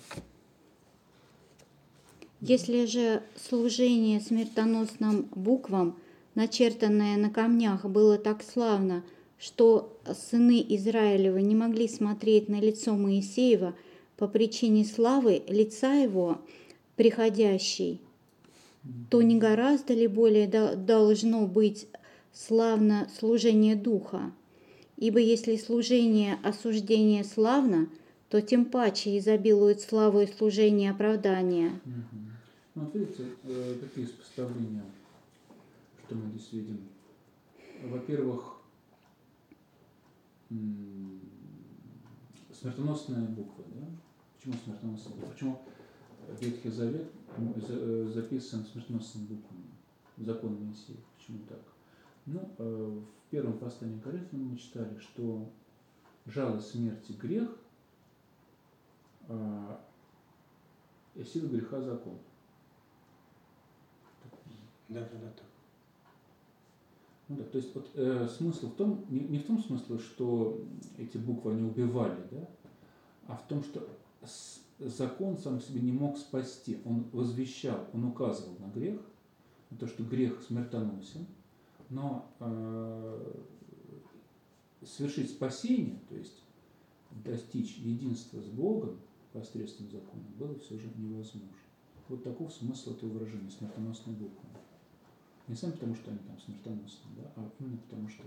Если же служение смертоносным буквам, начертанное на камнях, было так славно, что сыны Израилевы не могли смотреть на лицо Моисеева по причине славы лица его приходящей, то не гораздо ли более должно быть славно служение Духа? Ибо если служение осуждения славно, то тем паче изобилует славу и служение оправдания. Мгм. Ну, вот видите, какие сопоставления, что мы здесь видим. Во-первых, смертоносная буква. Да? Почему смертоносная буква? Почему Ветхий Завет записан смертоносными буквами? Закон Моисея. Почему так? Ну, в первом послании к Коринфянам мы читали, что жалость смерти грех, и сила греха закон. Да, так. Ну, да, то есть вот, смысл в том, не в том смысле, что эти буквы они убивали, да, а в том, что закон сам себе не мог спасти. Он возвещал, он указывал на грех, на то, что грех смертоносен, но совершить спасение, то есть достичь единства с Богом посредством закона, было все же невозможно. Вот таков смысл этого выражения смертоносной буквы. Не сами потому, что они там смертоносны, да, а именно потому, что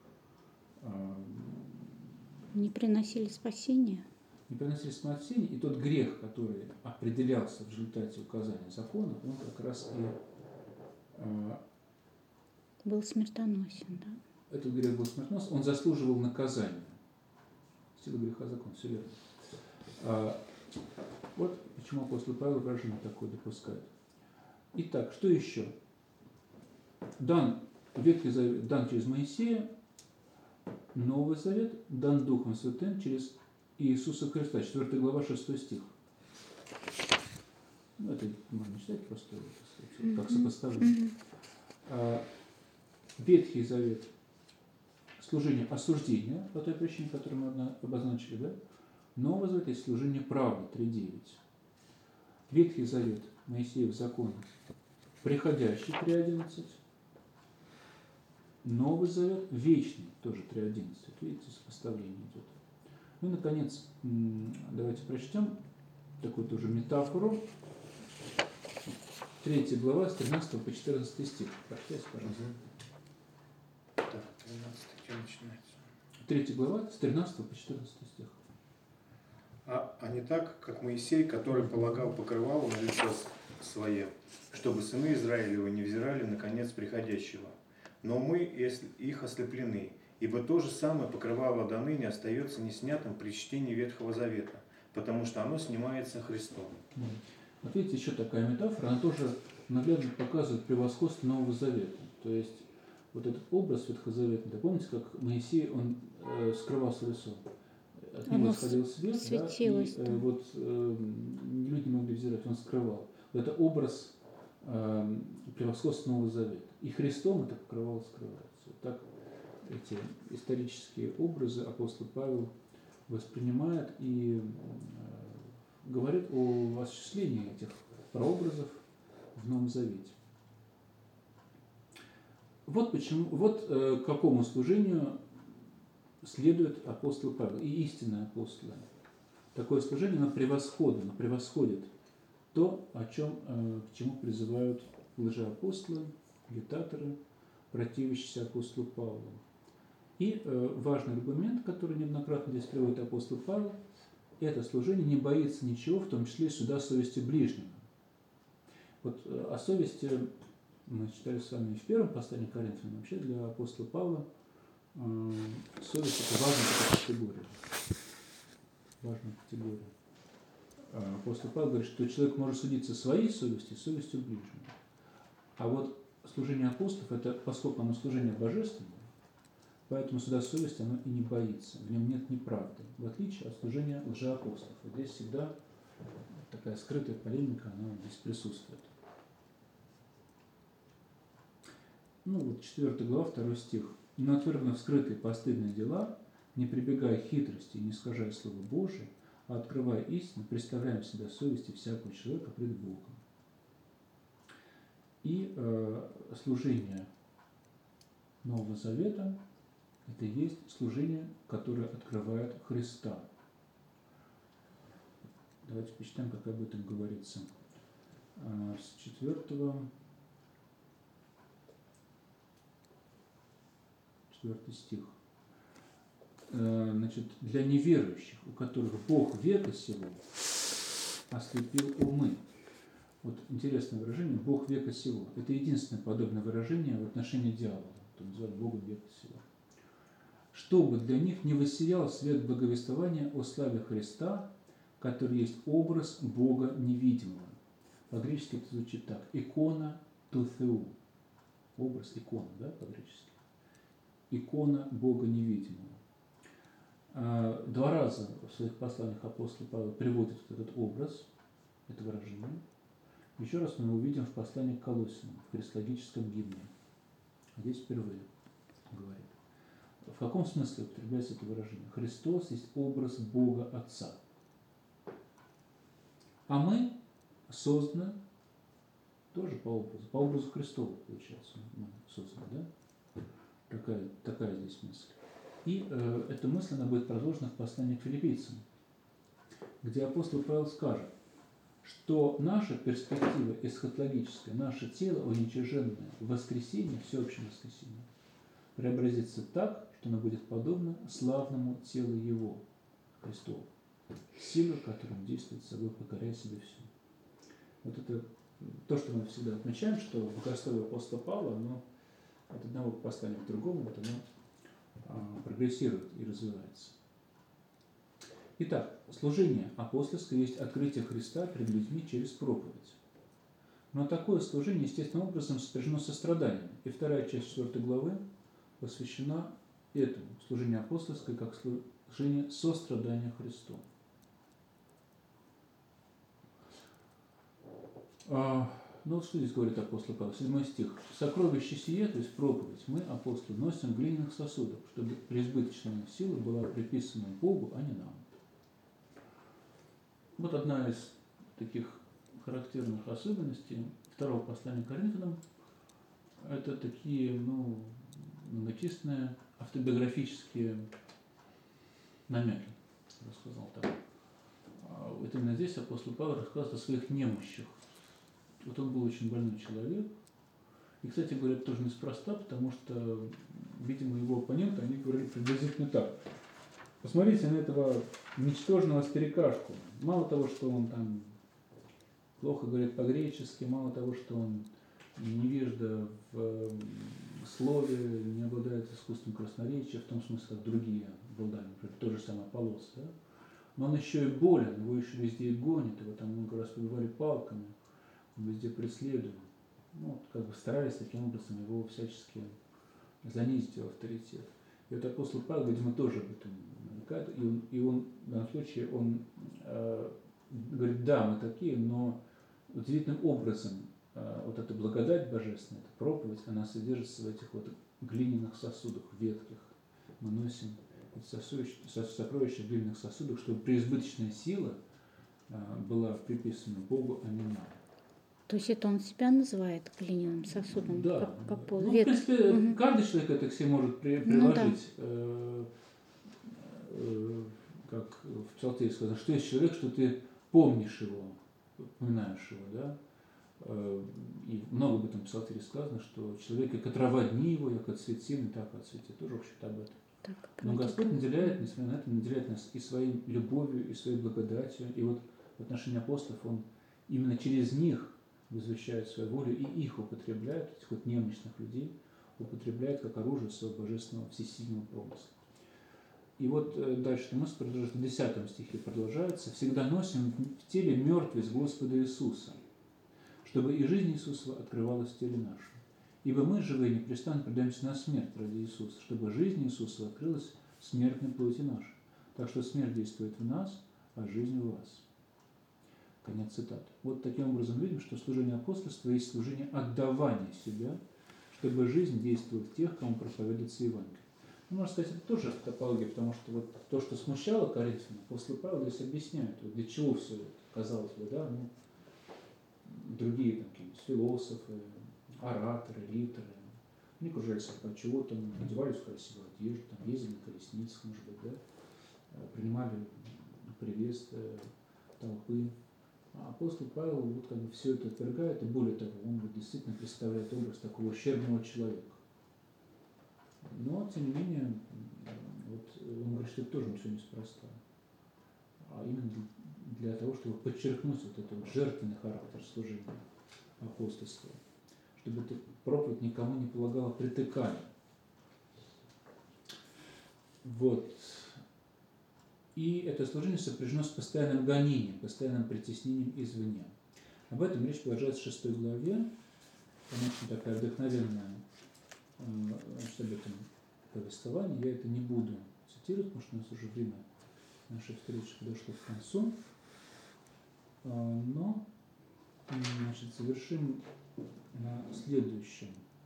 Не приносили спасения. не приносили спасения, и тот грех, который определялся в результате указания закона, он как раз и Был смертоносен, да? этот грех был смертоносен, он заслуживал наказания. Сила греха закон, все верно. Вот почему апостол Павел выражение такое допускает. Итак, что еще? Ветхий Завет дан через Моисея, Новый Завет дан Духом Святым через Иисуса Христа, 4 глава, 6 стих. Ну, это можно читать просто, как сопоставление. Ветхий Завет – служение осуждения, по той причине, которую мы обозначили, да? Новый Завет есть служение правды, 3.9. Ветхий Завет, Моисеев закон, приходящий, 3.11. Новый Завет вечный, тоже 3.11. Видите, сопоставление идет. Ну и, наконец, давайте прочтем такую тоже метафору. 3 глава, с 13 по 14 стих. Прочитайте, пожалуйста. Так, 13 где начинается? 3 глава, с 13 по 14 стих. А не так, как Моисей, который полагал покрывало на лицо свое, чтобы сыны Израилева не взирали на конец приходящего. Но мы их ослеплены, ибо то же самое покрывало до ныне остается неснятым при чтении Ветхого Завета, потому что оно снимается Христом. Вот видите, еще такая метафора, она тоже наглядно показывает превосходство Нового Завета. То есть вот этот образ ветхозаветный, помните, как Моисей, он скрывал свое лицо? От него исходил свет, светилось, да, и вот люди не могли взирать, он скрывал. Это образ превосходства Нового Завета. И Христом это покрывало скрывается. Вот так эти исторические образы апостол Павел воспринимает и говорит о осуществлении этих прообразов в Новом Завете. Вот почему, вот к какому служению следует апостол Павел и истинные апостолы. Такое служение, оно превосходит то, к чему призывают лжеапостолы, агитаторы, противящиеся апостолу Павлу. И важный аргумент, который неоднократно здесь приводит апостол Павел, это служение не боится ничего, в том числе и суда совести ближнего. Вот о совести мы читали с вами в первом послании к Коринфянам. Вообще для апостола Павла совесть – это важная категория. Важная категория. Апостол Павел говорит, что человек может судиться своей совестью и совестью ближнего. А вот служение апостолов – это, поскольку оно служение божественное, поэтому суда совести оно и не боится, в нем нет неправды, в отличие от служения лжеапостолов. И здесь всегда такая скрытая полемика, она здесь присутствует. Ну вот 4 глава, 2 стих. «Но отвергнув скрытые постыдные дела, не прибегая к хитрости и не искажая Слово Божие, а открывая истину, представляем себя совести всякого человека пред Богом». И служение Нового Завета – это и есть служение, которое открывает Христа. Давайте почитаем, как об этом говорится. С 4 стих. значит, для неверующих, у которых Бог века сего ослепил умы. Вот интересное выражение «Бог века сего». Это единственное подобное выражение в отношении дьявола, кто называют Богом века сего. Чтобы для них не воссиял свет благовествования о славе Христа, который есть образ Бога невидимого. По-гречески это звучит так. Икона ту-θεу. Образ, икона, да, по-гречески. Икона Бога невидимого. Два раза в своих посланиях апостол Павел приводит этот образ, это выражение. Еще раз мы его увидим в послании к Колоссянам, в христологическом гимне. А здесь впервые говорит. В каком смысле употребляется это выражение? Христос есть образ Бога Отца. А мы созданы тоже по образу Христову, получается, мы созданы, да? Такая здесь мысль. И эта мысль, она будет продолжена в послании к филиппийцам, где апостол Павел скажет, что наша перспектива эсхатологическая, наше тело уничиженное в воскресенье, всеобщее воскресенье, преобразится так, что оно будет подобно славному телу Его, Христову, силу, которым действует собой, покоряя себе все. Вот это то, что мы всегда отмечаем, что богословие апостола Павла, оно от одного послания к другому, вот оно прогрессирует и развивается. Итак, служение апостольское есть открытие Христа перед людьми через проповедь. Но такое служение естественным образом сопряжено со страданиями. И вторая часть 4 главы посвящена этому, служению апостольское, как служение сострадания Христу. Ну вот что здесь говорит апостол Павел, 7 стих. «Сокровище сие, то есть проповедь, мы, апостолы, носим в глиняных сосудах, чтобы преизбыточная сила была приписана Богу, а не нам». Вот одна из таких характерных особенностей второго послания к Коринфянам – это такие, многочисленные автобиографические намеки, я бы сказал так. Вот именно здесь апостол Павел рассказывает о своих немощах. Вот он был очень больной человек. И, кстати говоря, тоже неспроста, потому что, видимо, его оппоненты, они говорили приблизительно так. Посмотрите на этого ничтожного старикашку. Мало того, что он там плохо говорит по-гречески, мало того, что он невежда в слове, не обладает искусством красноречия, в том смысле, как другие обладали, например, тот же самый Аполлос, да? Но он еще и болен, его еще везде и гонят, его там много раз побивали палками, он везде преследуем. Старались таким образом его всячески занизить его авторитет. И вот апостол Павел, видимо, тоже об этом намекает, и он в данном случае, он говорит, да, мы такие, но удивительным образом вот эта благодать божественная, эта проповедь, она содержится в этих вот глиняных сосудах, ветких. Мы носим эти сокровища в глиняных сосудах, чтобы преизбыточная сила была приписана Богу, а не нам. То есть это он себя называет глиняным сосудом? Да. Как В принципе, каждый человек это к себе может приложить. Как в Псалтире сказано, что есть человек, что ты помнишь его, упоминаешь его, да? И много об этом в Псалтире сказано, что человек, как трава дни его, как цвет сильный, так отцветет. Тоже, в общем-то, об этом. Но Господь наделяет, несмотря на это, наделяет нас и своей любовью, и своей благодатью. И вот в отношении апостолов он именно через них возвещает свою волю, и их употребляет, этих вот немощных людей, употребляет как оружие своего божественного всесильного промысла. И вот дальше мысль продолжается, в 10 стихе продолжается. «Всегда носим в теле мертвость Господа Иисуса, чтобы и жизнь Иисуса открывалась в теле нашем. Ибо мы, живые, непрестанно предаемся на смерть ради Иисуса, чтобы жизнь Иисуса открылась в смертной плоти нашей. Так что смерть действует в нас, а жизнь в вас». Конец цитаты. Вот таким образом видим, что служение апостольства есть служение отдавания себя, чтобы жизнь действовала в тех, кому проповедуется Евангелие. Можно сказать, это тоже топология, потому что вот то, что смущало Коринфян, апостол Павел здесь объясняет, вот для чего все это, казалось бы, да, другие там, философы, ораторы, риторы, они кружали по чего-то, одевались в красивую одежду, там, ездили на колесницах, может быть, да, принимали приветствие толпы. А апостол Павел вот как бы все это отвергает, и более того, он вот действительно представляет образ такого ущербного человека. Но, тем не менее, вот, он говорит, что это тоже все неспроста. А именно для того, чтобы подчеркнуть вот этот жертвенный характер служения апостольства. Чтобы эта проповедь никому не полагала притыкания. Вот. И это служение сопряжено с постоянным гонением, постоянным притеснением извне. Об этом речь продолжается в 6 главе. Там очень такая вдохновенная об этом повествование. Я это не буду цитировать, потому что у нас уже время нашей встречи подошло к концу. Но, значит, завершим на следующем.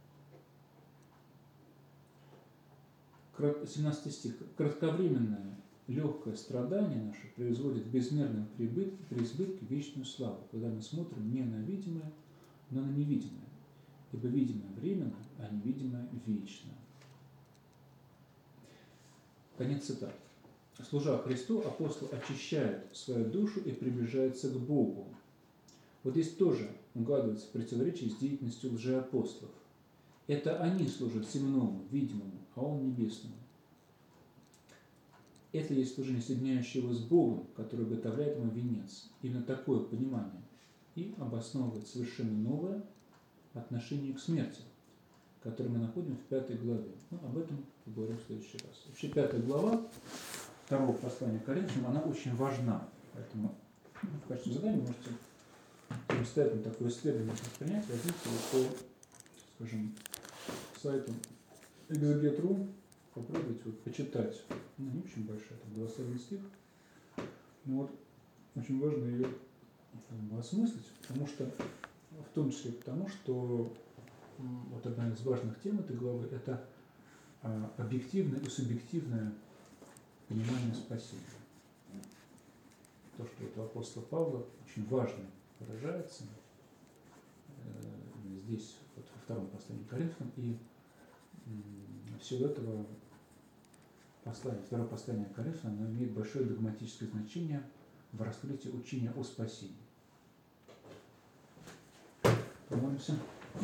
17 стих. Кратковременное легкое страдание наше производит в безмерном преизбытке вечную славу, когда мы смотрим не на видимое, но на невидимое. Ибо видимое временно, а невидимое вечно. Конец цитаты. Служа Христу, апостол очищает свою душу и приближается к Богу. Вот здесь тоже угадывается противоречие с деятельностью лжеапостолов. Это они служат земному, видимому, а он небесному. Это есть служение, соединяющее его с Богом, который уготовляет ему венец. Именно такое понимание и обосновывает совершенно новое отношение к смерти, которое мы находим в 5 главе. Но об этом поговорим в следующий раз. Вообще 5 глава 2 послания к Коринфянам, она очень важна. Поэтому в качестве задания можете самостоятельно такое исследование предпринять. Возьмите его по, скажем, сайту exeget.ru, попробуйте вот почитать. Она не очень большая, там 21 стих. Но вот очень важно ее осмыслить, потому что, в том числе потому, что вот одна из важных тем этой главы – это объективное и субъективное понимание спасения. То, что это у апостола Павла очень важно выражается здесь, вот во 2 послании к Коринфянам, и все этого послание, 2 послание к Коринфянам, оно имеет большое догматическое значение в раскрытии учения о спасении. Помолимся.